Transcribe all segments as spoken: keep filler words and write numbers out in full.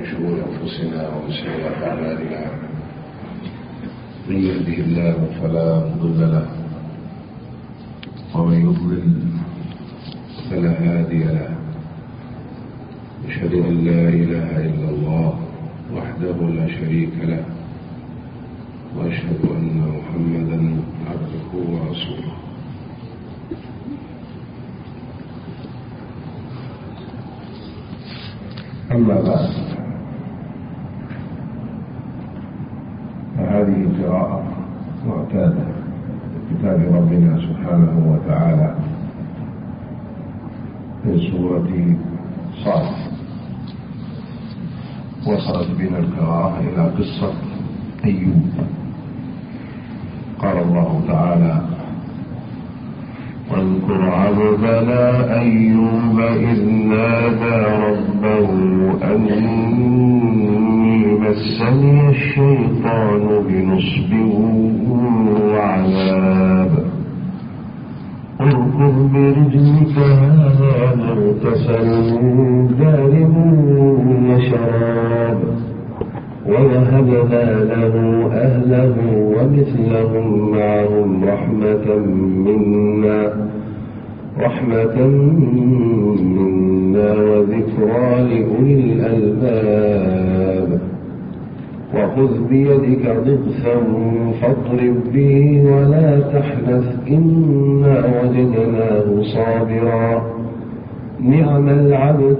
من شرور أنفسنا ومن سيئات أعمالنا. من يهده الله فلا مضل له ومن يضلل فلا هادي له. أشهد أن لا إله إلا الله وحده لا شريك له، وأشهد أن محمدا عبده ورسوله. أما بعد، فهذه قراءة معتادة كتاب ربنا سبحانه وتعالى من سورة صاد. وصلت بنا القراءة إلى قصة أيوب. قال الله تعالى: واذكر عبدنا أيوب إذ نادى ربه أني مسني الشيطان بنصب وعذاب اركض برجلك هذا مغتسل بارد وشراب ووهبنا له أهله ومثلهم معهم رحمة منا رحمة منا وذكرى لأولي الألباب. وخذ بيدك ضغثا فاضرب به ولا تحنث إنا وجدناه صابرا نعم العبد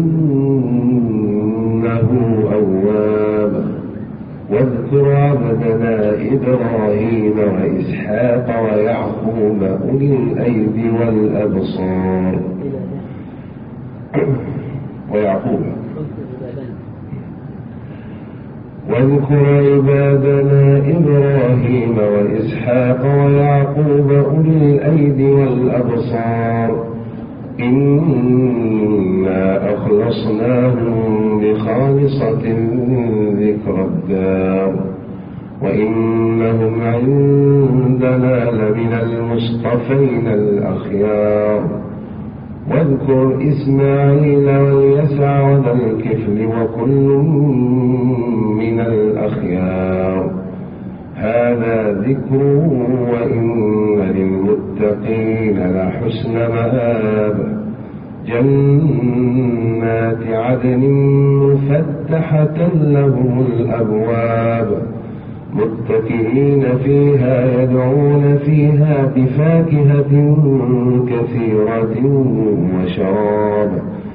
إنه أواب. واذكر عبدنا إبراهيم وإسحاق ويعقوب أولي الأيدي والأبصار ويعقوب واذكر عبادنا إبراهيم وإسحاق ويعقوب أولي الأيدي والأبصار إنا أخلصناهم بخالصة ذكر الدار وإنهم عندنا لمن المصطفين الأخيار. واذكر إسماعيل واليسع وذا الكفل وكل من الأخيار هذا ذكر وإن للمتقين لحسن مآب. جنات عدن مفتحة لهم الأبواب متكئين فيها يدعون فيها بفاكهة كثيرة وشراب.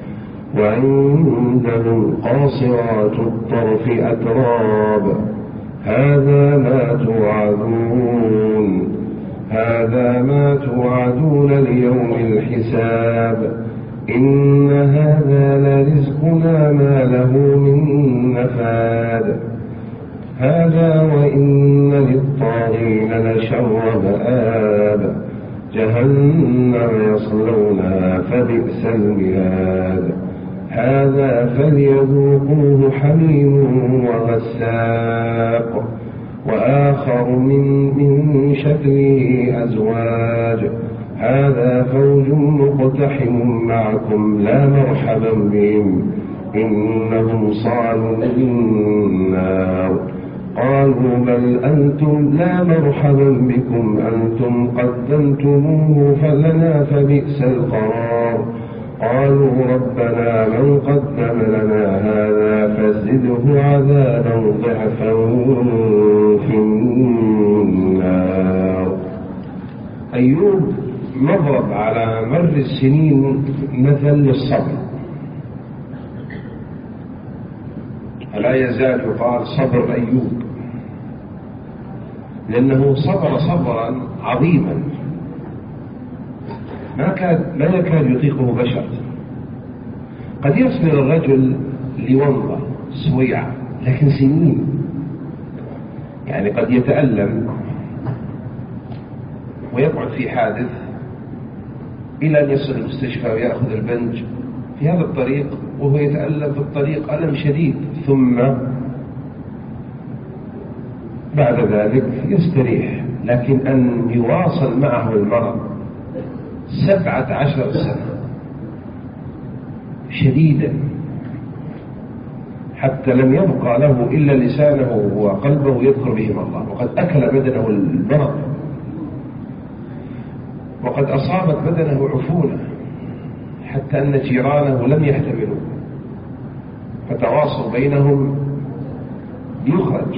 وعندهم قاصرات الطرف أتراب هذا ما توعدون هذا ما توعدون ليوم الحساب. إن هذا لرزقنا ما له من نفاد. هذا وإن للطاغين لشر مآب. جهنم يصلونها فبئس المهاد. هذا فليذوقوه حميم وغساق وآخر من, من شكله أزواج هذا فوج مقتحم معكم لا مرحبا بهم إنهم صالوا النار. قالوا بل أنتم لا مرحبا بكم أنتم قدمتموه فلنا فبئس القرار. قالوا ربنا من قدم لنا هذا فزده عذابا ضعفا في النار. أيوب مضرب على مر السنين مثل للصبر. ألا يزال يقال صبر أيوب لأنه صبر صبرا عظيما ما كاد ما يكاد يطيقه بشر. قد يصبر الرجل لومضة سويعة لكن سنين، يعني قد يتألم ويقعد في حادث إلى أن يصل المستشفى ويأخذ البنج في هذا الطريق وهو يتألم في الطريق ألم شديد، ثم بعد ذلك يستريح. لكن أن يواصل معه المرض سبعة عشر سنة شديدا حتى لم يبقى له إلا لسانه وقلبه يذكر بهما الله، وقد أكل بدنه المرض، وقد أصابت بدنه عفونة، حتى أن جيرانه لم يحتملوا فتواصوا بينهم ليخرج،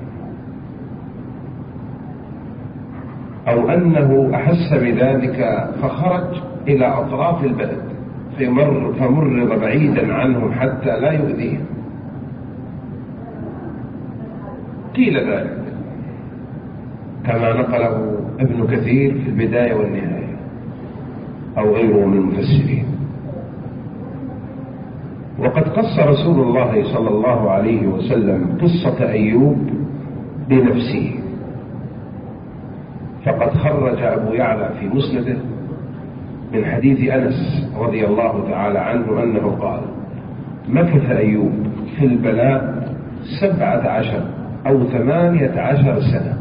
أو أنه أحس بذلك فخرج إلى أطراف البلد فمر فمرض بعيدا عنهم حتى لا يؤذيهم. قيل ذلك كما نقله ابن كثير في البداية والنهاية أو غيره من المفسرين. وقد قص رسول الله صلى الله عليه وسلم قصة أيوب بنفسه، فقد خرج أبو يعلى في مسنده من حديث أنس رضي الله تعالى عنه أنه قال: مكث أيوب في البلاء سبعة عشر أو ثمانية عشر سنة،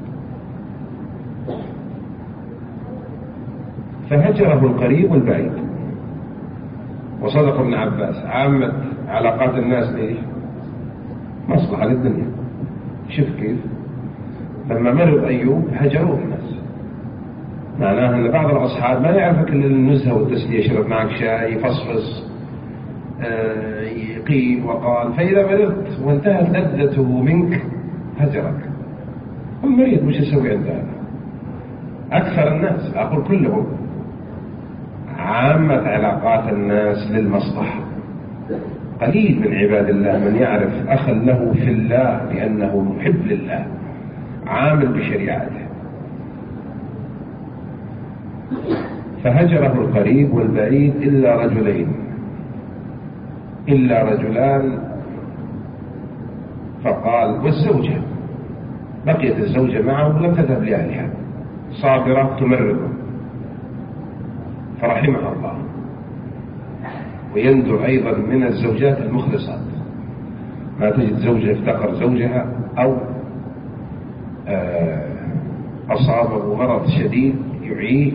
فهجره القريب والبعيد. وصدق ابن عباس: عامة علاقات الناس ليش؟ مصلحة للدنيا. شوف كيف لما مرض أيوب هجروه الناس، معناها أن بعض الأصحاب ما يعرفك إلا النزهة والتسلية، يشرب معك شاي يفصفص آه يقيل وقال، فإذا مرضت وانتهت لذته منك هجرك. المريض مش يسوي عند هذا؟ أكثر الناس، أقول كلهم، عامة علاقات الناس للمصلحة. قليل من عباد الله من يعرف أخا له في الله بأنه محب لله عامل بشريعته. فهجره القريب والبعيد إلا رجلين إلا رجلان فقال: والزوجة، بقيت الزوجة معه ولم تذهب لأهلها صابرة تمرضه، فرحمها الله. ويندر أيضا من الزوجات المخلصات، ما تجد زوجة افتقر زوجها أو أصابه مرض شديد يعيه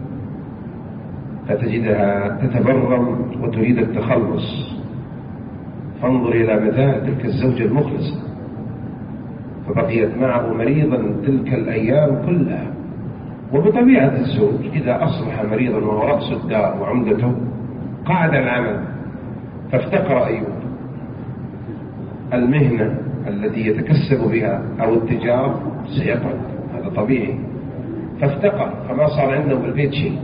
فتجدها تتبرم وتريد التخلص. فانظر إلى مثال تلك الزوجة المخلصة، فبقيت معه مريضا تلك الأيام كلها. وبطبيعة الزوج إذا أصبح مريضا وهو رأس الدار وعمدته قعد العمل، فافتقر أيوب المهنة التي يتكسب بها أو التجارة سيقعد، هذا طبيعي، فافتقر فما صار عنده بالبيت شيء.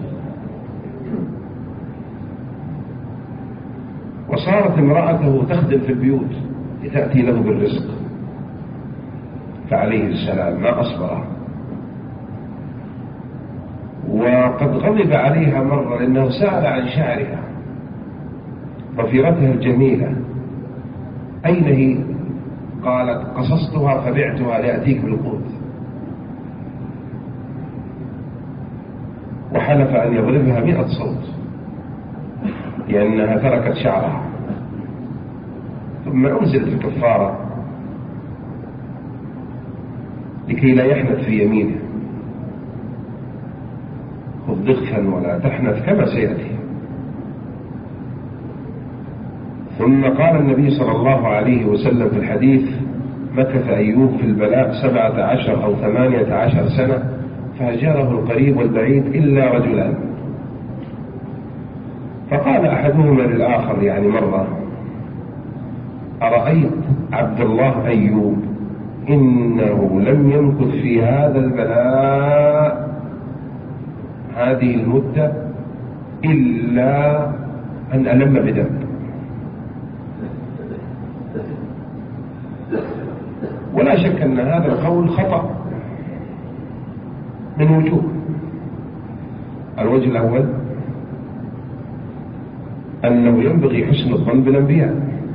وصارت امرأته تخدم في البيوت لتأتي له بالرزق، فعليه السلام ما أصبره. وقد غضب عليها مرة لأنه سأل عن شعرها ضفيرتها الجميلة أين هي؟ قالت: قصصتها فبعتها لأتيك بالقوت. وحلف أن يضربها مئة صوت لأنها تركت شعرها. ثم أنزلت الكفارة لكي لا يحنث في يمينه: خذ ضغثا ولا تحنث كما سيأتي. ثم قال النبي صلى الله عليه وسلم في الحديث: مكث أيوب في البلاء سبعة عشر أو ثمانية عشر سنة فهجره القريب والبعيد إلا رجلان. فقال أحدهما للآخر يعني مرة: أرأيت عبد الله أيوب إنه لم يمكث في هذا البلاء هذه المدة إلا أن ألم بدم. ولا شك أن هذا القول خطأ من وجوه. الوجه الأول أنه ينبغي حسن الظن بالأنبياء،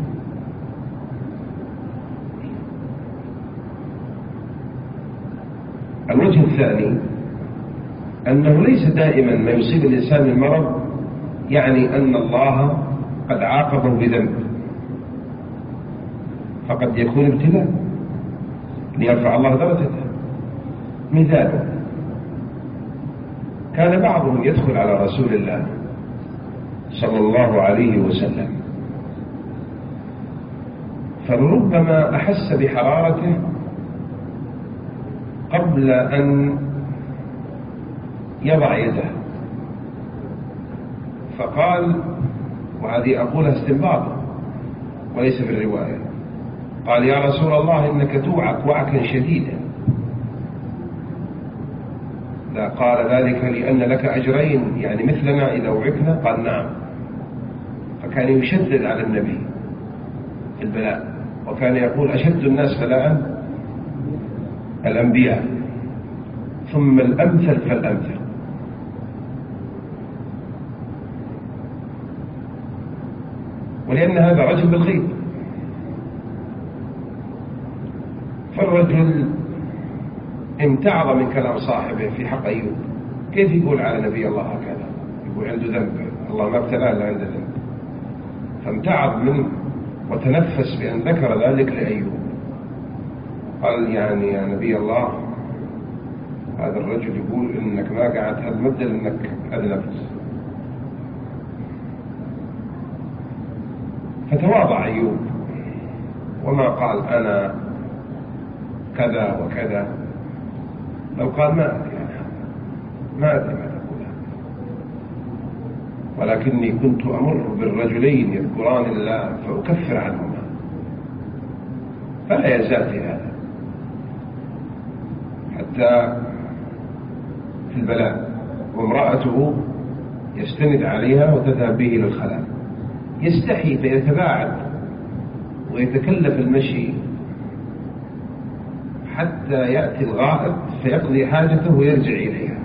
الوجه الثاني أنه ليس دائما ما يصيب الإنسان من مرض يعني أن الله قد عاقبه بذنب، فقد يكون ابتلاء ليرفع الله درجته. مثال: كان بعضهم يدخل على رسول الله صلى الله عليه وسلم فلربما أحس بحرارته قبل أن يضع يده، فقال، وهذه أقولها استنباطا وليس في الرواية، قال: يا رسول الله إنك توعك وعكا شديدا. لا قال ذلك لأن لك أجرين، يعني مثلنا إذا وعكنا؟ قال: نعم. فكان يشدد على النبي في البلاء، وكان يقول: أشد الناس بلاء الأنبياء ثم الأمثل فالأمثل. ولأن هذا رجل بالغيب، فالرجل امتعض من كلام صاحبه في حق أيوب. كيف يقول على نبي الله هكذا؟ يقول عنده ذنب، الله ما ابتلاه إلا عنده ذنب. فامتعض منه وتنفس بأن ذكر ذلك لأيوب. قال: يعني يا نبي الله، هذا الرجل يقول إنك ما قعدت هالمدة لأنك أذنبت. فتواضع أيوب وما قال أنا كذا وكذا، بل قال: ما أدري أنا ما أدري ما تقول، ولكني كنت أمر بالرجلين يذكران الله فأكفر عنهما. فلا يزال في هذا حتى في البلاء، وامرأته يستند عليها وتذهب به إلى الخلاء، يستحي فيتباعد ويتكلف المشي حتى يأتي الغائط فيقضي حاجته ويرجع إليها.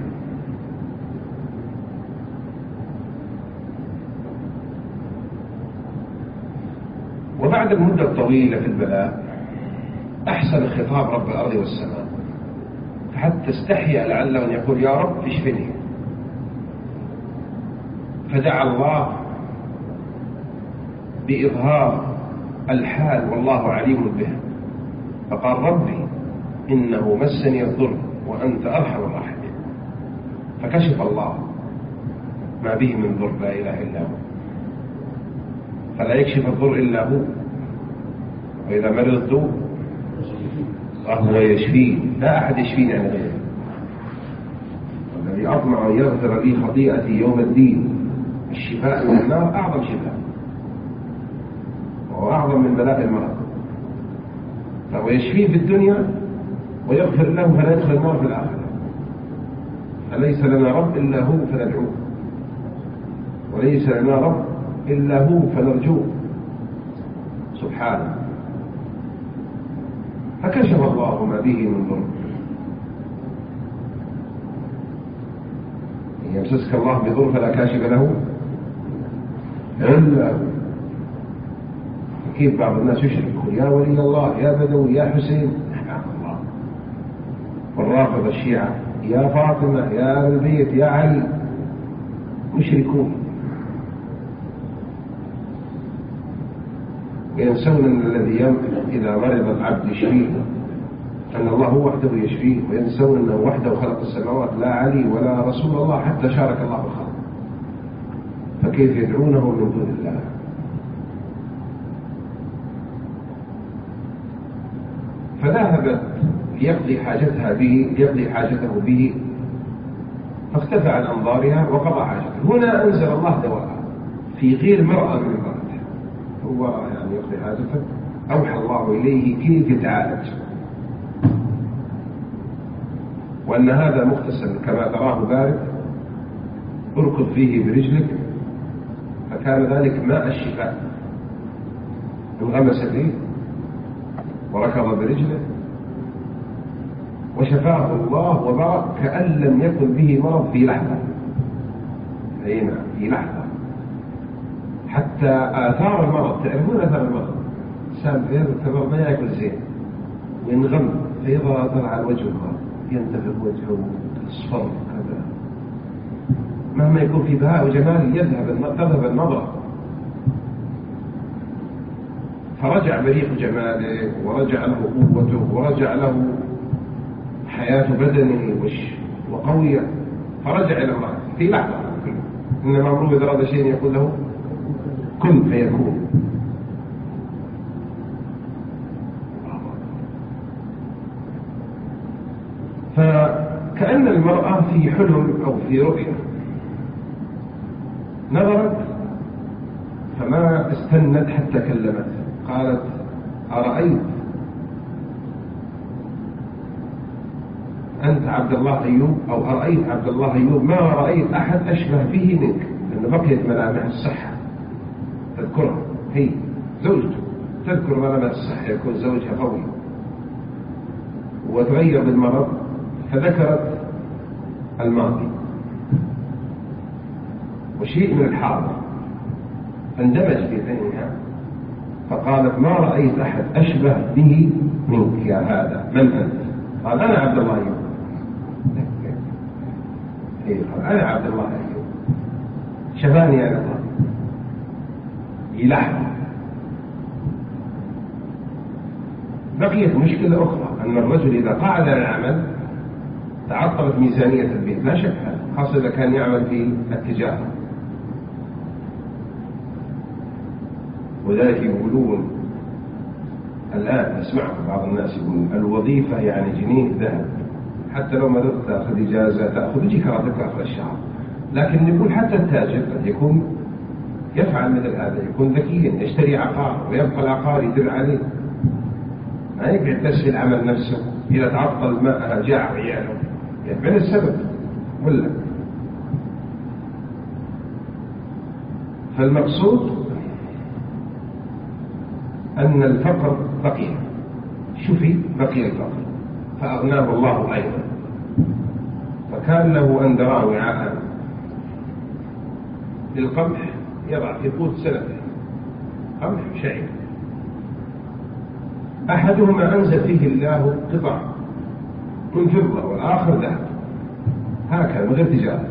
وبعد المدة الطويلة في البلاء أحسن خطاب رب الأرض والسماء، فحتى استحيا لعله أن يقول: يا رب اشفني. فدعا الله بإظهار الحال والله عليم به، فقال: ربي إنه مسني الضر وأنت أرحم الراحمين. فكشف الله ما به من ضر، لا إله إلا هو، فلا يكشف الضر إلا هو. وإذا مرضت فهو يشفين، لا أحد يشفيني عن غيره. والذي أطمع أن يغفر لي خطيئتي يوم الدين. الشفاء من النار أعظم شفاء وأعظم من بلاء المرض، فهو يشفيه في الدنيا ويغفر له فلا يدخل النار في الآخرة. فليس لنا رب إلا هو فندعوه، وليس لنا رب إلا هو فنرجوه سبحانه. فكشف الله ما به من ضر. إن يمسسك الله بضر فلا كاشف له إلا هو. كيف بعض الناس يشركون: يا ولي الله، يا بدوي، يا حسين، سبحان الله. والرافضة الشيعة: يا فاطمة، يا أهل البيت، يا علي، مشركون. وينسون أن الذي إذا مرض العبد يشفيه، أن الله هو وحده يشفيه، وينسون أنه وحده خلق السماوات، لا علي ولا رسول الله حتى شارك الله بالخلق، فكيف يدعونه من دون الله؟ فذهبت ليقضي حاجتها به ليقضي حاجته به، فاختفى عن أنظارها وقضى حاجته. هنا أنزل الله دواء في غير مرأة من امرأته، هو يعني يقضي حاجته، أوحى الله إليه كيف يتعالج، وأن هذا مغتسل كما تراه بارد، اركض فيه برجلك، فكان ذلك ماء الشفاء، انغمس فيه وركض برجله وشفاه الله وبرأ كأن لم يكن به مرض في لحظة. هنا في لحظة، حتى آثار المرض، تعرفون آثار المرض، إنسان يرتبط ما يأكل زين وينغم فيظهر على وجه المرض، ينتفض وجهه اصفر كذا، مهما يكون في بهاء وجمال يذهب تذهب النظرة. فرجع بريق جماله، ورجع له قوته، ورجع له حياة بدنه وقوية، فرجع إلى الله في لحظة. إنما أمره إذا أراد شيء يقول له كن فيكون. المرأة في حلم أو في رؤية نظرت فما استنت حتى كلمت، قالت أرأيت أنت عبد الله أيوب، أو أرأيت عبد الله أيوب ما رأيت أحد أشبه به منك، لأنه بقيت ملامح الصحة تذكرها، هي زوجته تذكر ملامح الصحة، يكون زوجها قوي وتغير بالمرض، فذكرت الماضي وشيء من الحاضر اندمج في ذهنها، فقالت ما رأيت أحد أشبه به منك يا هذا، من أنت؟ قال أنا عبد الله أيوب. قال أنا عبد الله أيوب، شفاني أنا الله. يلحظ. بقيت مشكلة أخرى، أن الرجل إذا قعد على العمل تعطلت ميزانية البيت، لا شك، خاصة إذا كان يعمل في التجارة. وذلك يقولون الآن أسمعكم بعض الناس يقولون الوظيفة يعني جنيه ذهب، حتى لو ما تأخذ إجازة تأخذ يجيك راتبك آخر الشهر. لكن نقول حتى التاجر قد يكون يفعل مثل هذا، يكون ذكيا يشتري عقار ويبقى العقار يدر عليه، ما يقعد بس في العمل نفسه، إذا تعطل ما جاع عياله يعني السبب ولا. فالمقصود أن الفقر بقي، شفي بقي الفقر فأغناه الله أيضا، فكان له أن دراه وعاء للقمح يضع في قوت سنته، قمح شعير، أحدهما أنزل فيه الله قطع من فضة والآخر ذهب، هكذا من غير تجارة.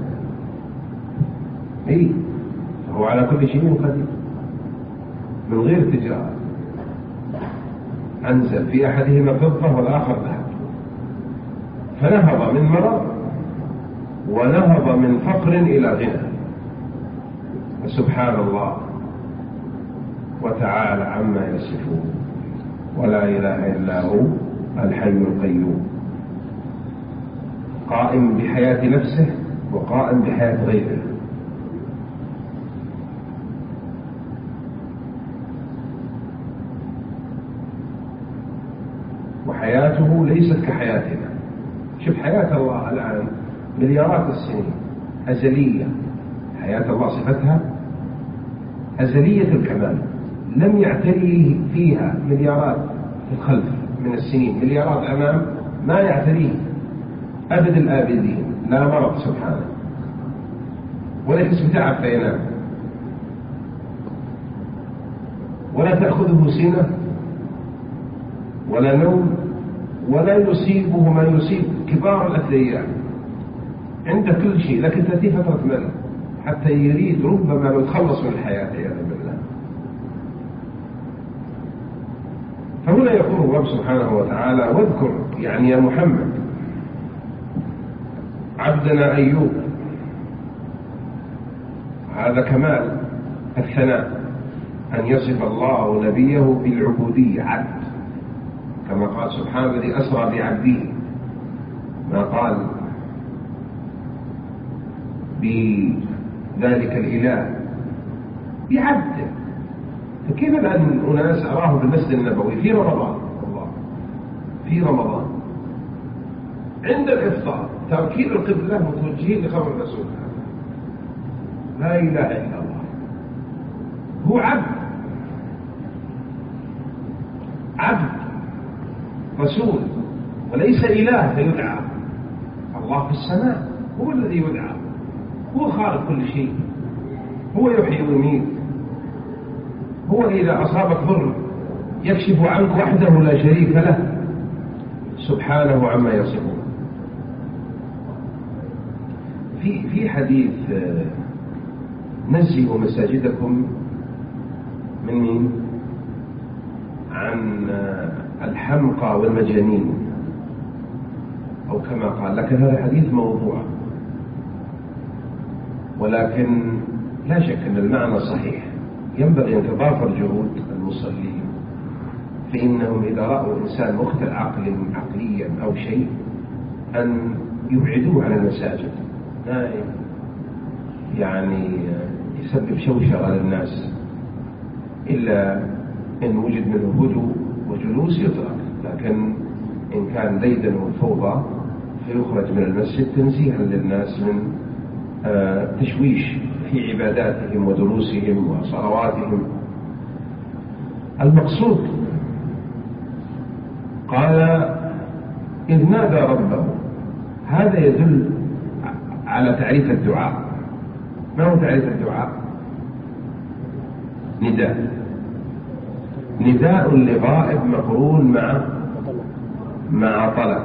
أي فهو على كل شيء قدير من غير تجارة. أنزل في أحدهما فضة والآخر ذهب، فنهض من مرض ونهض من فقر إلى غنى. سبحان الله وتعالى عما يصفون، ولا إله إلا هو الحي القيوم، قائم بحياة نفسه وقائم بحياة غيره. وحياته ليست كحياتنا. شوف حياة الله الآن مليارات السنين أزلية، حياة الله صفتها أزلية الكمال، لم يعتريه فيها مليارات في الخلف من السنين، مليارات أمام ما يعتريه أبد الآبدين، لا مرض سبحانه ولا يحس بتعب فينام، ولا تأخذه سنة ولا نوم، ولا يصيبه ما يصيب كبار الأثرياء، عنده كل شيء، لكن تأتي فترة ملل حتى يريد ربما لو يتخلص من الحياة عياذا بالله. فهنا يقول الرب سبحانه وتعالى واذكر يعني يا محمد عبدنا أيوب. هذا كمال الثناء أن يصف الله نبيه بالعبودية، عبد، كما قال سبحانه الذي أسرى بعبده، ما قال بذلك الإله بعبده. فكيف الآن أناس أراه بالمسجد النبوي في رمضان، الله في رمضان عند الإفطار تركيب القبلة متوجهين لخبر الرسول، لا إله إلا الله، هو عبد عبد رسول وليس إله فيدعى. الله في السماء هو الذي يدعى، هو خالق كل شيء، هو يحيي ويميت، هو إذا أصابك ضر يكشف عنك وحده لا شريك له سبحانه عما يصفون. في في حديث نزهوا مساجدكم من مين؟ عن الحمقى والمجانين أو كما قال، لكن هذا حديث موضوع، ولكن لا شك أن المعنى صحيح. ينبغي أن تضافر جهود المصلين، فإنهم إذا رأوا إنسان مختل عقل عقليا أو شيء أن يبعدوه عن المساجد، نائم يعني يسبب شوشرة للناس، إلا إن وجد منه هدوء وجلوس يترك، لكن إن كان ليلا وفوضى فيخرج من المسجد تنزيها للناس من تشويش في عباداتهم ودروسهم وصلواتهم. المقصود قال إذ نادى ربه، هذا يدل على تعريف الدعاء. ما هو تعريف الدعاء؟ نداء، نداء لغائب مقرون مع مع طلب.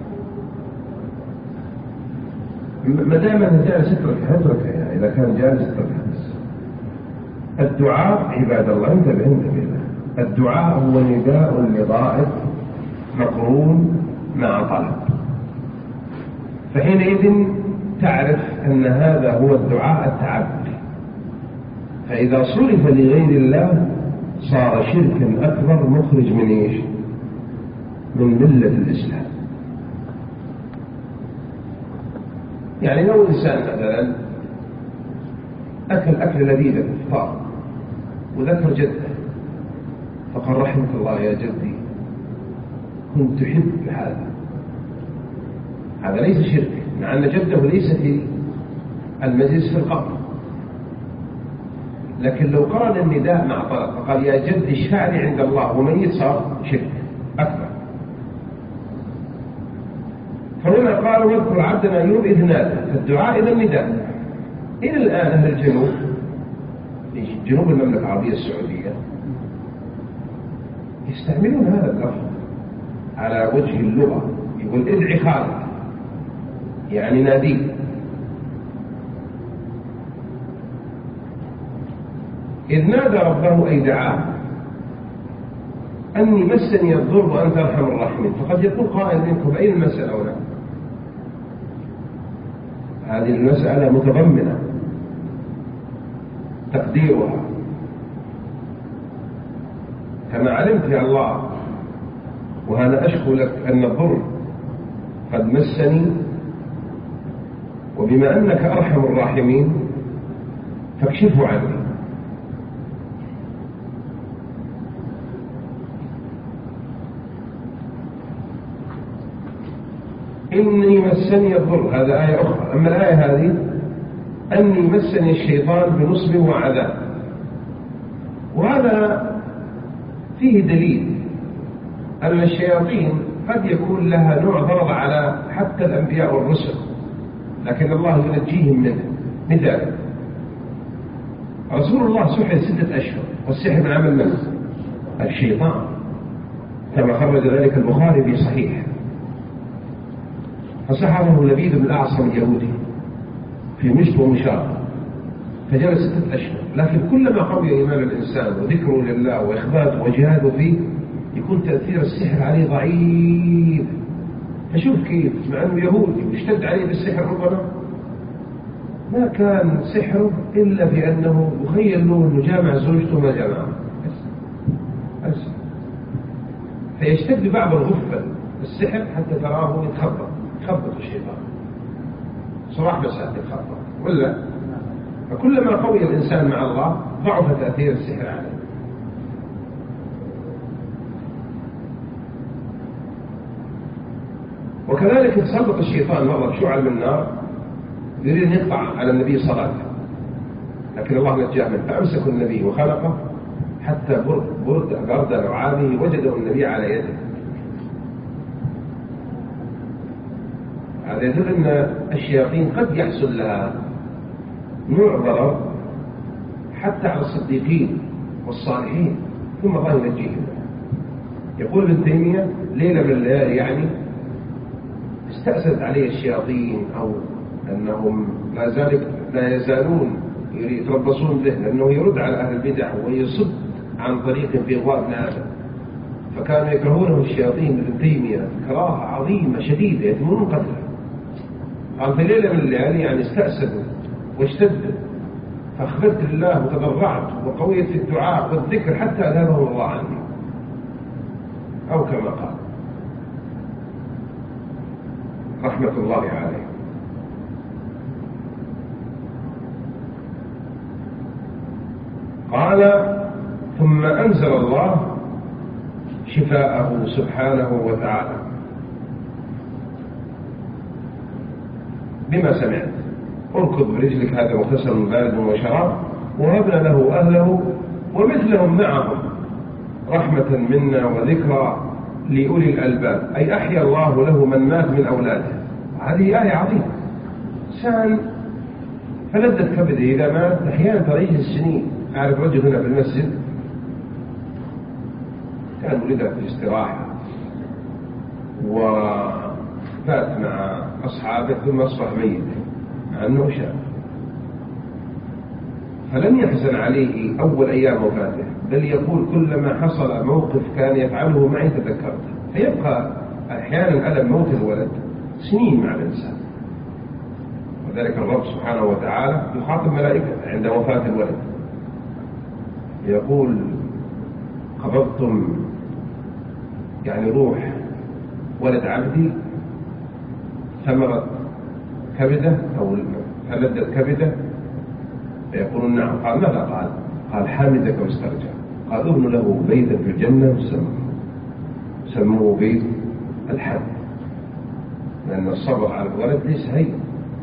ما دام انت جالس اترك يعني اذا كان جالس اترك بس. الدعاء عباد الله، انتبه انتبه الدعاء هو نداء لغائب مقرون مع طلب، فحينئذ تعرف ان هذا هو الدعاء التعبدي. فاذا صرف لغير الله صار شركا اكبر مخرج من ايش؟ من مله الاسلام. يعني لو إنسان مثلا أكل أكل لذيذ الإفطار وذكر جده فقال رحمك الله يا جدي كنت تحب هذا، هذا ليس شرك، مع أن جده ليس في المجلس في القبر. لكن لو قرن النداء مع طلب فقال يا جد اشفع لي عند الله وميت، صار شرك أكبر. فهنا قالوا واذكر عبدنا أيوب إذ نادى، فالدعاء إذا النداء. إلى الآن أهل الجنوب في جنوب المملكة العربية السعودية يستعملون هذا اللفظ على وجه اللغة، يقول ادعي خالد يعني ناديه. إذ نادى ربه أي دعاه أني مسني الضر وأنت أرحم الراحمين. فقد يقول قائل منكم أين المسألة هنا؟ هذه المسألة متضمنة تقديرها كما علمت يا الله، وأنا أشكو لك أن الضر قد مسني، وبما أنك أرحم الراحمين فاكشفه عني. إني مسني الضر، هذا آية أخرى. أما الآية هذه أني مسني الشيطان بنصب وعذاب، وهذا فيه دليل أن الشياطين قد يكون لها نوع ضرر على حتى الأنبياء والرسل، لكن الله ينجيهم منه. مثال رسول الله سحر ستة أشهر، والسحر من عمل من؟ الشيطان، كما خرج ذلك البخاري في صحيح. فسحره لبيد بن الأعصم اليهودي في مشط ومشار، فجلس ستة أشهر. لكن كلما قوي إيمان الإنسان وذكره لله وإخباته وجهاده فيه يكون تأثير السحر عليه ضعيف. فشوف كيف مع أنه يهودي واشتد عليه بالسحر، ربما ما كان سحره إلا بأنه يخيل له أنه جامع زوجته ما جامعه بس. بس. فيشتد بعض الغفة السحر حتى تراه يتخبط يخبط الشيطان صباح مساء يتخبط، ولا فكلما قوي الإنسان مع الله ضعف تأثير السحر عليه. وكذلك يتسلط الشيطان مرة بشعل من نار يريد أن يقطع على النبي صلاته، لكن الله نجاه منه فأمسك النبي وخلقه حتى برد برد برد لعابه وجده النبي على يده. هذا يدل أن الشياطين قد يحصل لها نوع ضرر حتى على الصديقين والصالحين، ثم الله ينجيهم. يقول ابن تيمية ليلة من الليالي يعني استأسد عليه الشياطين، أو أنهم لا ذلك لا يزالون يتربصون به، لأنه يرد على أهل البدع ويصد عن طريق في إغواء ابن آدم. فكانوا يكرهونه الشياطين ابن تيمية كراهة عظيمة شديدة يتمون قتله. قال في ليلة من الليالي يعني استأسدوا واشتدوا، فأخبرت الله وتضرعت وقويت في الدعاء والذكر حتى أذهبه الله عني، أو كما قال. رحمة الله عليه. قال ثم أنزل الله شفاءه سبحانه وتعالى بما سمعت: اركض برجلك هذا مغتسل بارد وشراب، وهبنا له أهله ومثلهم معهم رحمة منا وذكرى لأولي الألباب، أي أحيا الله له من مات من أولاده. هذه آية عظيمة. إنسان فلذة كبده إذا مات أحيانا تريه السنين. أعرف رجل هنا في المسجد كان ولد في الاستراحة وفات مع أصحابه ثم أصبح ميت مع أنه شاب، فلم يحزن عليه أول أيام وفاته، بل يقول كلما حصل موقف كان يفعله معي تذكرته. فيبقى أحيانا ألم موت الولد سنين مع الإنسان. وذلك الرب سبحانه وتعالى يخاطب ملائكته عند وفاة الولد يقول: قبضتم يعني روح ولد عبدي ثمرة كبده أو فلذة كبده؟ فيقولون نعم. قال: ماذا قال؟ قال: حامدك واسترجع. قال: ابن له بيتا في الجنة وسموه سموه بيت الحمد، لأن الصبر على الولد ليس هين.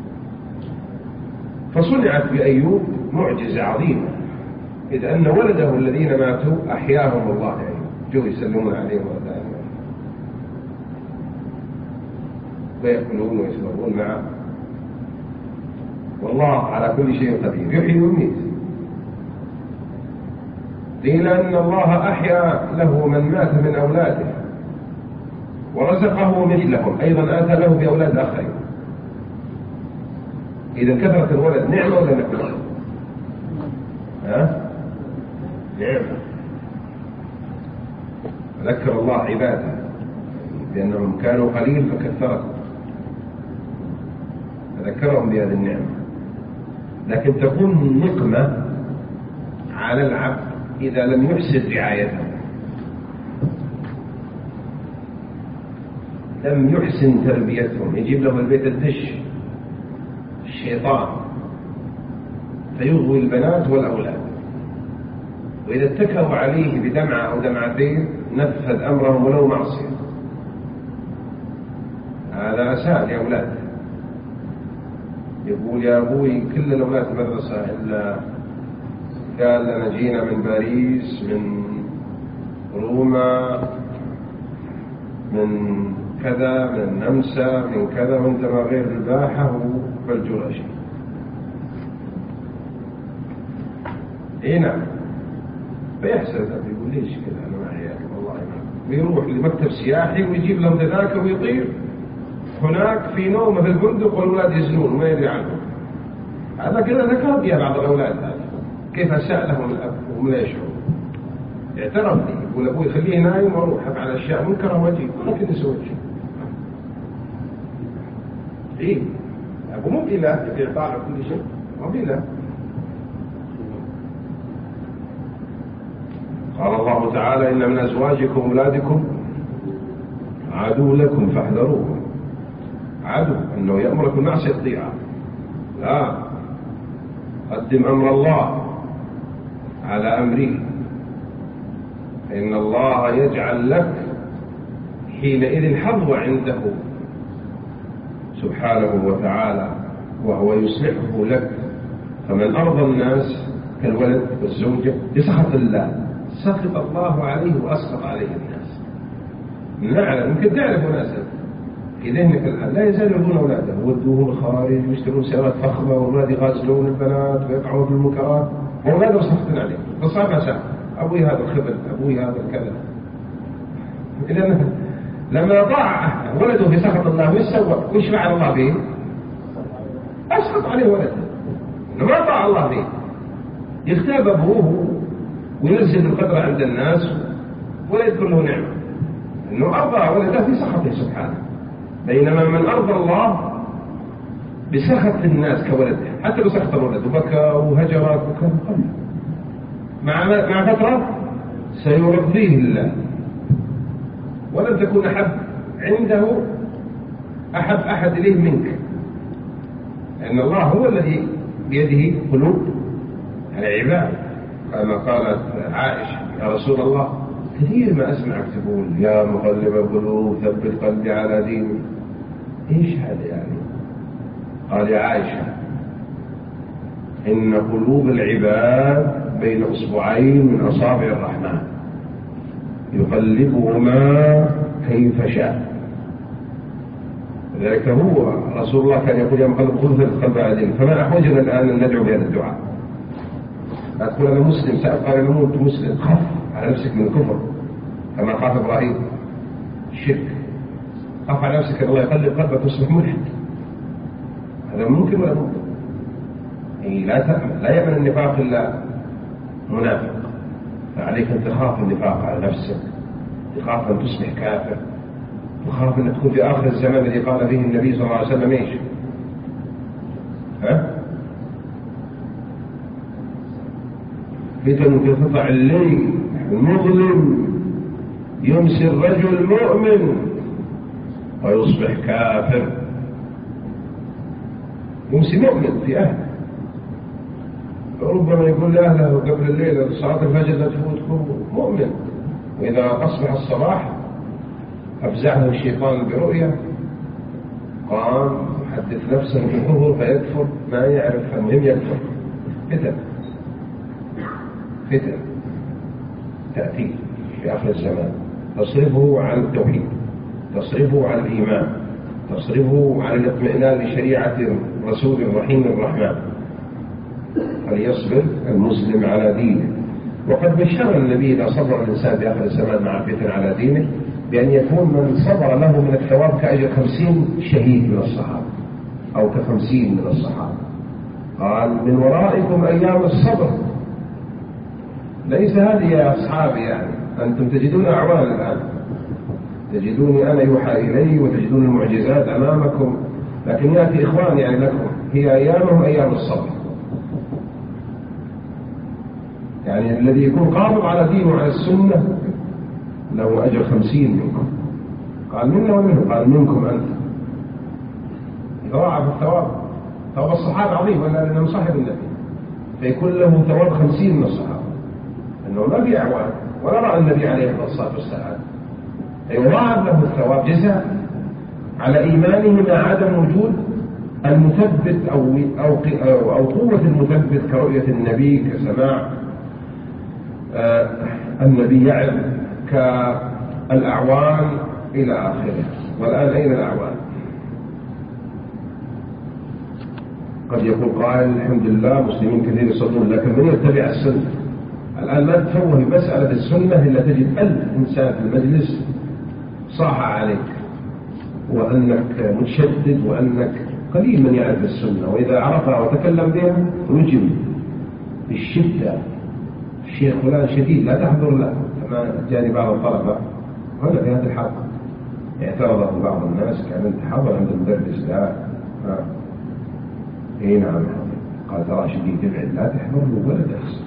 فصنعت بأيوب معجزة عظيمة، إذ أن ولده الذين ماتوا أحياهم الله، يعني جو يسلمون عليه وأدائهم ويأكلون ويشربون معه. والله على كل شيء قدير يحيي ويميت. قيل أن الله أحيا له من مات من أولاده ورزقه مثلهم، أيضا آتى له بأولاد آخرين. إذا كثرت الولد نعمة ولا نعمة؟ ها؟ نعمة. ذكر الله عباده لأنهم كانوا قليل فكثرهم، فذكرهم بهذه النعمة. لكن تكون نقمة على العبد إذا لم يحسن رعايته، لم يحسن تربيتهم. يجيب له البيت الدش الشيطان فيغوي البنات والأولاد، وإذا اتكوا عليه بدمعة أو دمعتين نفذ أمرهم ولو معصية. هذا أساء لأولاده. يقول: يا أبوي كل الأولاد في المدرسة إلا قال لنا جينا من باريس من روما من كذا من النمسا من كذا وانت ما غير الباحة والجرى شيء. اي نعم. فيحسن يقول: ليش كذا أنا معي والله ما. ويروح لمكتب سياحي ويجيب لهم ذاك ويطير هناك في نومه في الفندق والأولاد يزنون وما يدري عنهم. هذا كذا ذكر بها بعض الأولاد هذا كيف أساء لهم الأب وهم لا يشعرون. اعترف لي يقول: أبوي خليه نايم وأروح على أشياء منكرة وأجيب ممكن يسوي شيء. إيه أبو مو بإله يطالع كل شيء، مو بإله. قال الله تعالى: إن من أزواجكم وأولادكم عدو لكم فاحذروهم. عدو أنه يأمرك بالمعصية الطيعة، لا، قدم أمر الله على أمره، فإن الله يجعل لك حينئذ حظوة عنده سبحانه وتعالى، وهو يصلحه لك. فمن أرضى الناس كالولد والزوجة لسخط الله سخط الله عليه وأسخط عليه الناس. نعلم يمكن تعرف ناسا في ذهنك الآن لا يزال يرضون أولاده ودوهم الخارج ويشترون سيارات فخمة والأولاد يغازلون البنات ويقعون في المنكرات وأولاده سخطين عليه فصار ساعة أبوي هذا الخبل أبوي هذا الكذا. إذا لما ضاع ولده في سخط الله وش سوى؟ وش فعل الله به؟ أسخط عليه ولده. ما طاع الله به يغتاب أبوه وينزل القدر عند الناس ولا يذكر له نعمة إنه أرضى ولده في سخطه سبحانه، بينما من أرضى الله بسخط الناس كولده حتى لو سخط الولد وبكى وهجر وكان قليل مع مع فترة سيرضيه الله ولن تكون أحب عنده أحب أحد إليه منك، لأن الله هو الذي بيده قلوب العباد، كما قالت عائشة يا رسول الله كثير ما أسمعك تقول يا مقلب القلوب ثبت قلبي على دينك. إيش هذا يعني؟ قال يا عائشة إن قلوب العباد بين أصبعين من أصابع الرحمن يقلبهما كيف شاء. لذلك هو رسول الله كان يقول يا مقلب القلوب ثبت قلبي على دينك. فما أحوجنا الآن أن ندعو بهذا الدعاء؟ لا تقول أنا مسلم سأبقى نموت مسلم، خف على نفسك من الكفر كما خاف إبراهيم الشرك، خف على نفسك الله يقلب قلبك تصبح ملحد. هذا ممكن ولا ممكن؟ يعني لا تأمن، لا يأمن النفاق إلا منافق، فعليك أن تخاف النفاق على نفسك، تخاف أن تصبح كافر، تخاف أن تكون في آخر الزمان الذي قال فيه النبي صلى الله عليه وسلم إيش؟ ها؟ فتن في قطع الليل المظلم يمسي الرجل مؤمن ويصبح كافر. يمسي مؤمن في أهله، ربما يقول لأهله قبل الليل صلاة الفجر لا تفوتكم مؤمن، وإذا أصبح الصباح أفزعه الشيطان برؤية قام يحدث نفسه بالكفر فيكفر ما يعرف، المهم يكفر. فتن فتن تأتي في آخر الزمان تصرفه عن التوحيد، تصرفه عن الإيمان، تصرفه عن الاطمئنان لشريعة رسول الرحيم الرحمن. فليصبر المسلم على دينه. وقد بشر النبي إذا صبر الإنسان في آخر الزمان مع الفتن على دينه بأن يكون من صبر له من الثواب كأجر خمسين شهيد من الصحابة أو كخمسين من الصحابة. قال من ورائكم أيام الصبر. ليس هذه يا أصحابي يعني أنتم تجدون أعوان الآن، تجدوني أنا يوحى إلي وتجدون المعجزات أمامكم، لكن يأتي إخوان يعني لكم هي أيامهم أيام الصبر. يعني الذي يكون قابض على دينه وعلى السنة له أجر خمسين منكم. قال منا ومنهم؟ قال منكم أنت. يضاعف الثواب، ثواب الصحابة عظيم ولا لأنه صاحب النبي، فيكون له ثواب خمسين من الصحابة، أنه ما في أعوان ولا رأى النبي عليه الصلاة والسلام، فيضاعف له الثواب جزاء على إيمانه مع عدم وجود المثبت أو أو أو قوة المثبت كرؤية النبي، كسماع آه النبي يعظ، كالأعوان إلى آخره. والآن أين الأعوان؟ قد يقول قائل الحمد لله مسلمين كثير يصلون، لكن من يتبع السنة؟ الآن ما تفوه مسألة السنة إلا تجد ألف إنسان في المجلس صاح عليك وأنك متشدد وأنك قليل من يعرف السنة، وإذا عرفها وتكلم بها رجم بالشدة. الشيخ فلان شديد لا تحضر له، كما جاني بعض الطلبة هنا في هذه الحلقة اعترض بعض الناس كان انت حاضر عند المدرس. لا ها اي نعم قال ترى شديد ابعد لا تحضر له ولا درس.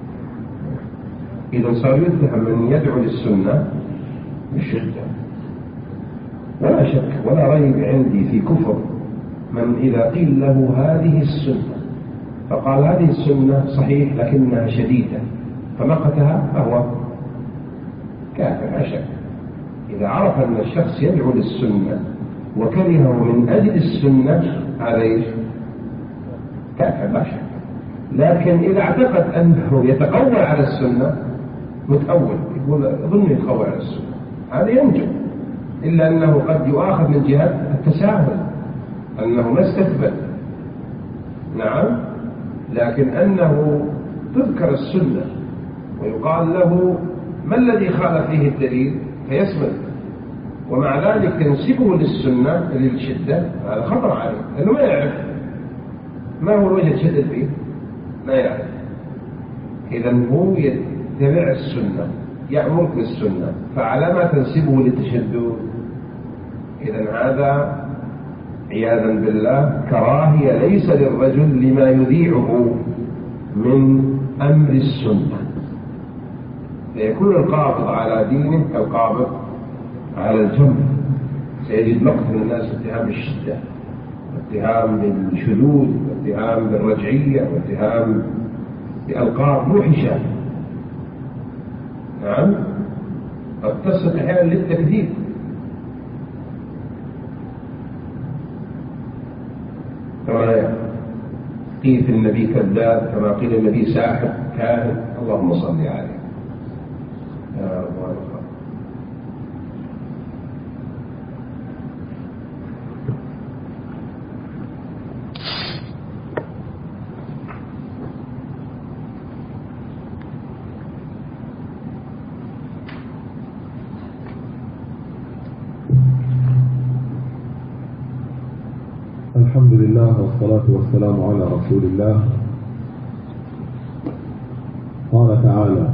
إذا صار يتهم من يدعو للسنة بالشدة. ولا شك ولا ريب عندي في كفر من إذا قيل له هذه السنة فقال هذه السنة صحيح لكنها شديدة فمقتها فهو كافر لا شك. إذا عرف أن الشخص يدعو للسنة وكرهه من أجل السنة هذا ايش؟ كافر لا شك. لكن إذا اعتقد أنه يتقوى على السنة متأول يقول ظن يتقوى على السنة هذا ينجو، إلا أنه قد يؤاخذ من جهة التساهل أنه ما استثبت. نعم، لكن أنه تذكر السنة ويقال له ما الذي خالف فيه الدليل فيسمع، ومع ذلك تنسبه للسنة للشدة، هذا خطر عليه لأنه ما يعرف ما هو الوجه الشدد فيه، ما يعرف. إذا هو يتبع السنة يأمرك بالسنة، فعلى ما تنسبه للتشدد. إذا هذا عياذا بالله كراهية ليس للرجل لما يذيعه من أمر السنة، فيكون القابض على دينه كالقابض على الجمر. سيجد مقت من الناس اتهام بالشدة، واتهام بالشذوذ، واتهام بالرجعية، واتهام بألقاب مو حشام. نعم، قد تصل أحيانا للتكذيب. كما قيل في النبي كذاب، كما قيل النبي ساحر كاهن. اللهم صل عليه يا رب العالمين. الحمد لله والصلاة والسلام على رسول الله. قال تعالى: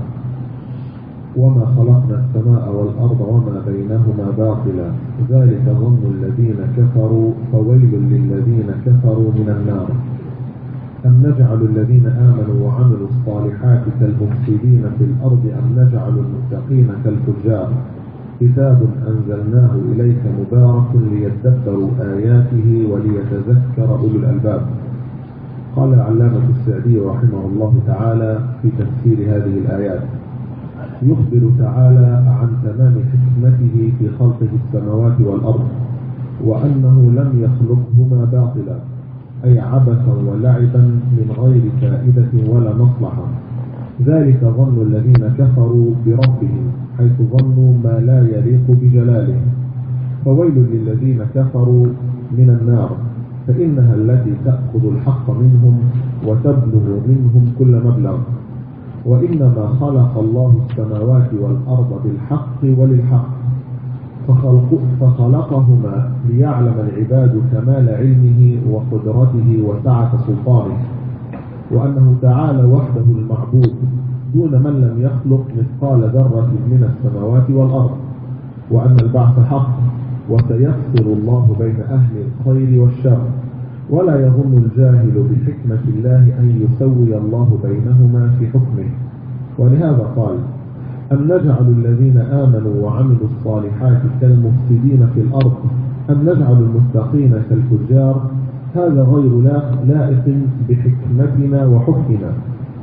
وما خلقنا السماء والأرض وما بينهما باطلا ذلك ظن الذين كفروا فويل للذين كفروا من النار. أم نجعل الذين آمنوا وعملوا الصالحات كالمفسدين في الأرض أم نجعل المتقين كالفجار. كتاب أنزلناه إليك مبارك ليدبروا آياته وليتذكر أولو الألباب. قال العلامة السعدي رحمه الله تعالى في تفسير هذه الآيات: يخبر تعالى عن تمام حكمته في خلقه السماوات والأرض، وأنه لم يخلقهما باطلا، أي عبثا ولعبا من غير فائدة ولا مصلحة. ذلك ظن الذين كفروا بربهم، حيث ظنوا ما لا يليق بجلاله. فويل للذين كفروا من النار، فإنها التي تأخذ الحق منهم وتبلغ منهم كل مبلغ. وإنما خلق الله السماوات والأرض بالحق وللحق، فخلق فخلقهما ليعلم العباد كمال علمه وقدرته وسعة سلطانه، وأنه تعالى وحده المعبود دون من لم يخلق مثقال ذرة من السماوات والأرض، وأن البعث حق وسيفصل الله بين أهل الخير والشر. ولا يظن الجاهل بحكمة الله أن يسوي الله بينهما في حكمه. ولهذا قال: أم نجعل الذين آمنوا وعملوا الصالحات كالمفسدين في الأرض أم نجعل المتقين كالفجار. هذا غير لائق بحكمتنا وحكمنا.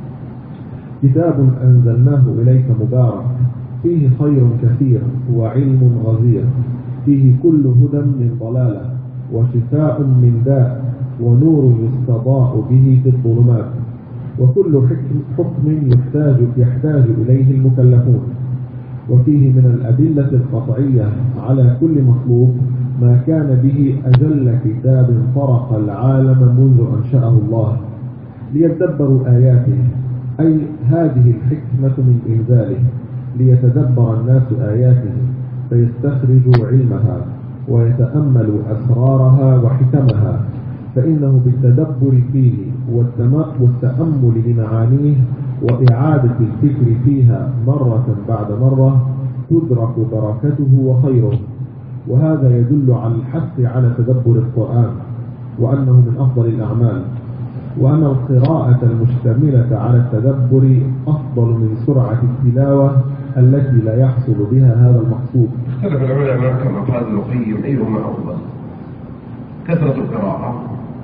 كتاب أنزلناه إليك مبارك فيه خير كثير وعلم غزير، فيه كل هدى من ضلالة وشفاء من داء ونور يستضاء به في الظلمات، وكل حكم يحتاج يحتاج إليه المكلفون. وفيه من الأدلة القطعية على كل مطلوب ما كان به أجل كتاب فرق العالم منذ أنشأه الله ليتدبروا آياته، أي هذه الحكمة من إنزاله ليتدبر الناس آياته فيستخرجوا علمها ويتأملوا أسرارها وحكمها، فإنه بالتدبر فيه والتأمل لمعانيه وإعادة الفكر فيها مرة بعد مرة تدرك بركته وخيره. وهذا يدل على الحث على تدبر القرآن، وأنه من أفضل الأعمال، وأن القراءة المشتملة على التدبر أفضل من سرعة التلاوة التي لا يحصل بها هذا المقصود. اختلف العلماء كما قال ابن القيم أيهما أفضل: كثرة القراءة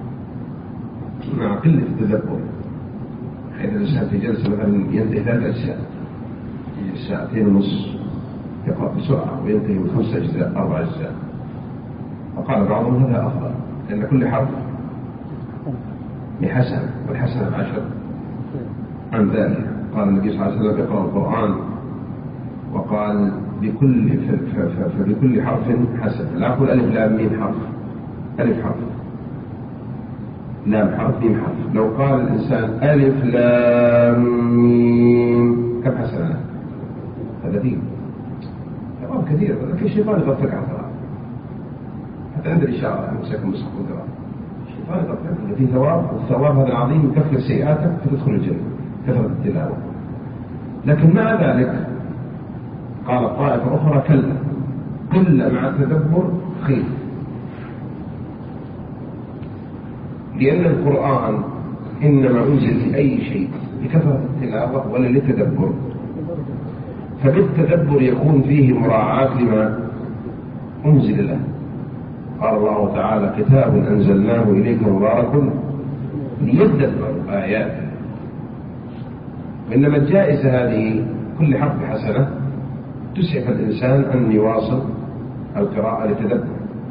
مع قلة التدبر، حيث الإنسان في جلسة مثلا ينتهي ثلاث أجزاء، ساعتين ونص يقرأ بسرعة وينتهي من خمس أجزاء أربع أجزاء. وقال بعضهم هذا أفضل، لأن كل حرف بحسنة والحسنة بعشر عن ذلك. قال النبي صلى الله عليه وسلم: يقرأ القرآن، وقال بكل فبكل حرف حسنة. لا أقول ألف لام ميم حرف، ألف حرف، لام حرف، ميم حرف. لو قال الإنسان ألف لام ميم كم حسنة؟ ثلاثين. ثواب كثير، لكن الشيطان يغفلك عن القراءة. حتى عند الإشارة أمسكم مسكوا القراءة، الشيطان يغفلك في ثواب، والثواب هذا العظيم يكفر سيئاتك فتدخل الجنة كثرة التلاوة. لكن مع ذلك قال طائفة أخرى: كلا، كل مع التدبر خير، لأن القرآن إنما أنزل لأي شيء لكثرة التلاوة ولا للتدبر. فبالتدبر يكون فيه مراعاة لما أنزل له، قال الله تعالى كتاب أنزلناه إليك مبارك ليدبروا آياته. وإنما الجائزة هذه كل حرف حسنة تسعف الإنسان أن يواصل القراءة لتدبر.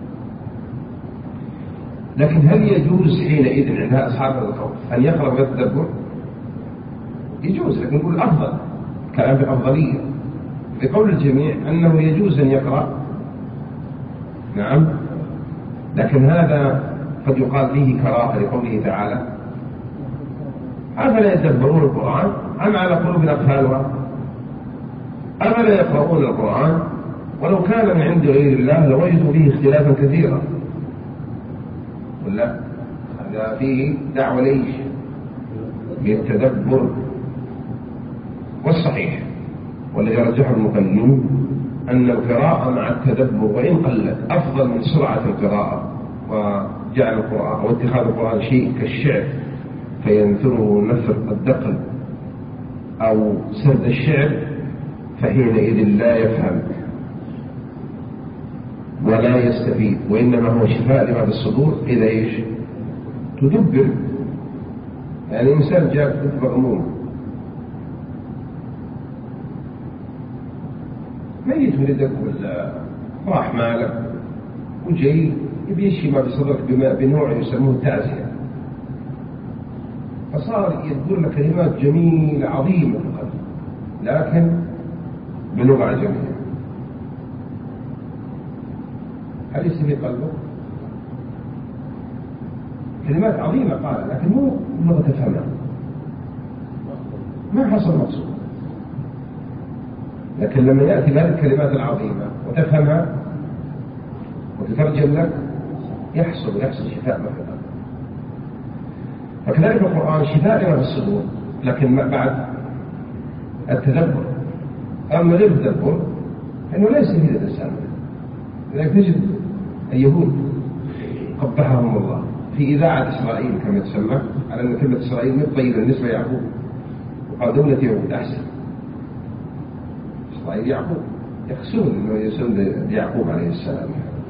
لكن هل يجوز حينئذ عند أصحاب القول أن يقرأ ويتدبر؟ يجوز، لكن نقول أفضل، كلام بالأفضلية بقول الجميع أنه يجوز أن يقرأ، نعم، لكن هذا قد يقال فيه كراهة لقوله تعالى أفلا يتدبرون القرآن أم على قلوب أقفالها، أفلا يقرؤون القرآن ولو كان من عند غير الله لوجدوا فيه اختلافا كثيرا. ولا هذا فيه دعوة ليش للتدبر. والصحيح والذي رجحه ابن القيم أن القراءة مع التدبر وإن قلت أفضل من سرعة القراءة وجعل القرآن واتخاذ القرآن شيء كالشعر فينثره نثر الدقل أو سرد الشعر، فحينئذ لا يفهم ولا يستفيد، وإنما هو شفاء لما في الصدور إذا إيش تدبر. يعني إنسان جاء مغموم ميت ولدك ولا راح مالك وجاي يبي يشي ما بصدرك بنوع يسموه تعزية، فصار يقول لك كلمات جميلة عظيمة في القلب لكن بلغة عجمية. هل يستفيد قلبه؟ كلمات عظيمة قال لكن مو لغة تفهمها، ما حصل مقصود. لكن لما يأتي بهذه الكلمات العظيمة وتفهمها وتترجم لك يحصل يحصل شفاء ما في القلب. فكذلك القرآن شفاء لما في الصدور، لكن بعد التدبر. أما غير التدبر إنه لا يستفيد الإنسان. لذلك تجد اليهود قبحهم الله في إذاعة إسرائيل كما تسمى، على أن كلمة إسرائيل مو طيبة بالنسبة ليعقوب، وقال دولة يهود أحسن. إسرائيل يعقوب يقصون أنه يسون ليعقوب عليه السلام،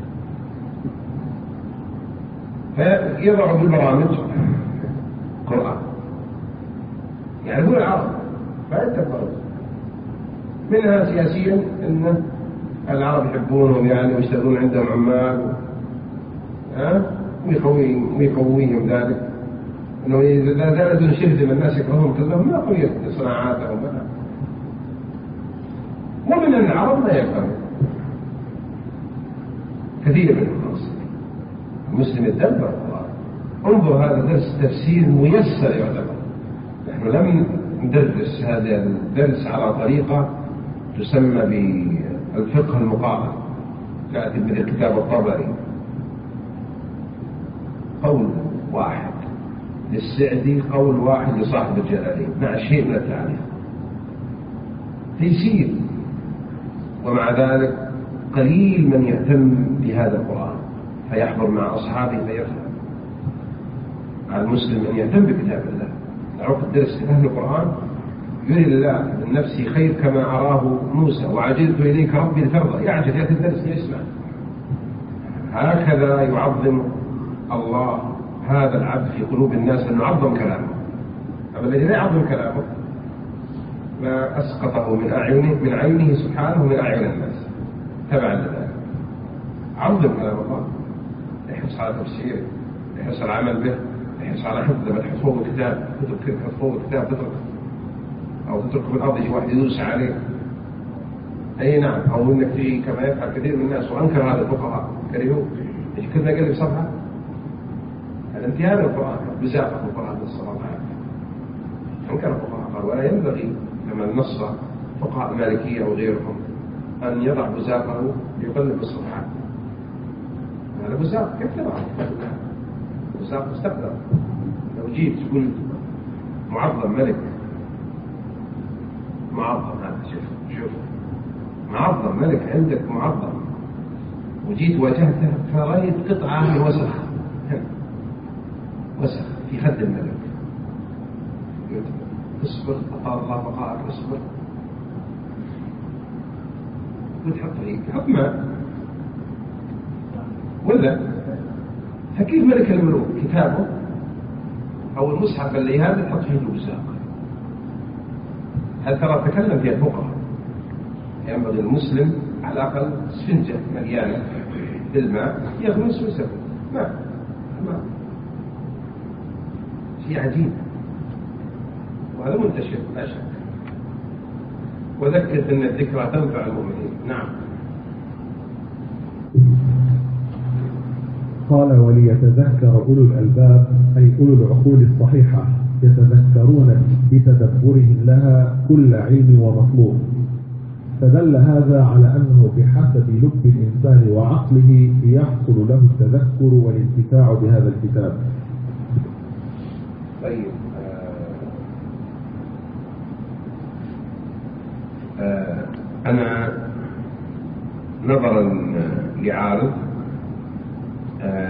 فيضعوا بالبرامج قرآن يعني هو العرب ما يتفرج منها سياسيا أن العرب يحبونهم يعني ويشتغلون عندهم عمال ها ويقويهم ويقويهم ذلك، انه اذا زادوا شرذم الناس يكرهون كلهم ما قويت صناعاتهم بها. ومن العرب لا يفهم كثير من الناس. المسلم يتدبر القرآن. انظر هذا درس تفسير ميسر يعتبر. نحن لم ندرس هذا الدرس على طريقة تسمى بالفقه المقارن كاتب من الكتاب الطبري، قول واحد للسعدي قول واحد لصاحب الجلالين مع شيء من التعريف تيسير، ومع ذلك قليل من يهتم بهذا القرآن فيحضر مع أصحابه فيفهم. على المسلم أن يهتم بكتاب الله. عقد درس أهل القرآن يري الله من نفسه خير كما أراه موسى وعجلت إليك ربي لترضى، يعجل يأتي الدرس يسمع. هكذا يعظم الله هذا العبد في قلوب الناس أن يعظم كلامه. أما الذي لا يعظم كلامه ما أسقطه من أعينه من عينه سبحانه من أعين الناس تبعا لذلك. عظم كلام الله، يحرص على تفسيره، يحرص على العمل به، يحرص على حفظه. ما تحفظه كتاب تترك تحفظه كتاب تترك أو تتركه في الأرض يجي واحد يدوس عليه. أي نعم. أو إنك تجي كما يفعل كثير من الناس وأنكر هذا الفقهاء كرهوه يجي كذا قلب صفحة. هذا امتهان القرآن بزاقة القرآن بالصلاة والسلام. أنكر الفقهاء قال ولا ينبغي كما نص فقهاء مالكية أو غيرهم أن يضع بزاقه ليقلب الصفحات. هذا بزاق كيف تضع؟ بزاق مستقدر. لو جيت تقول معظم ملك معظم هذا شوف شوف معظم ملك عندك معظم وجيت واجهته فرأيت قطعة من وسخ وسخ في خد الملك، اصبر أطال الله بقاءك اصبر وتحط فيه حط ماء ولا؟ فكيف ملك الملوك كتابه أو المصحف اللي هذا تحط فيه الوساق؟ هل ترى تكلم فيها الفقهاء ينبغي المسلم على الأقل سفنجة مليانة بالماء يغمس ويسوي ما ما شيء عجيب، وهذا منتشر لا شك. وذكر أن الذكرى تنفع المؤمنين. نعم. قال وليتذكر أولو الألباب أي أولو العقول الصحيحة يتذكرون بتدبرهم لها كل علم ومطلوب. فدل هذا على أنه بحسب لب الإنسان وعقله يحصل له التذكر والانتفاع بهذا الكتاب. طيب آه آه أنا نظرا لعارض آه